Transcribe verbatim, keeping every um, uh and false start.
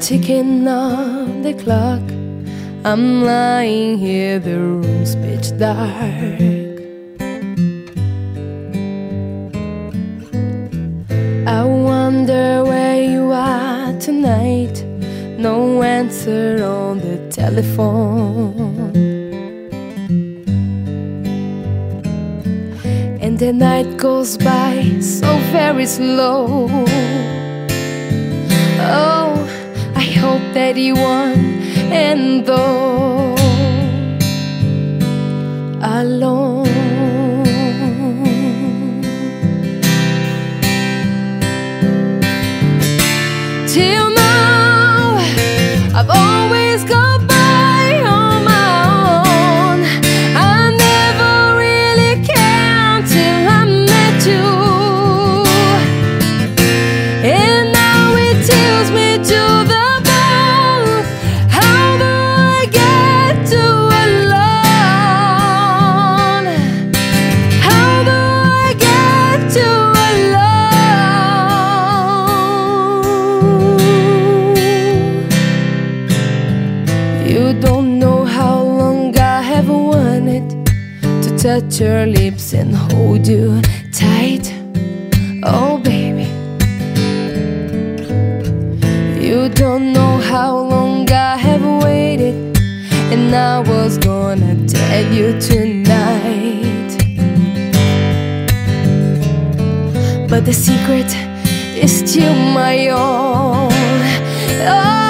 ticking on the clock. I'm lying here, the room's pitch dark. I wonder where you are tonight. No answer on the telephone. And the night goes by so very slow. Oh, I hope that you won, and though alone, till now I've always got by on my own. I never really cared till I met you, and now it tilts me to the bone. How do I get to alone? How do I get to alone? You don't know how long I have wanted to touch your lips and hold you tight. Oh baby, you don't know how long I have waited, and I was gonna tell you tonight. But the secret is still my own. Oh,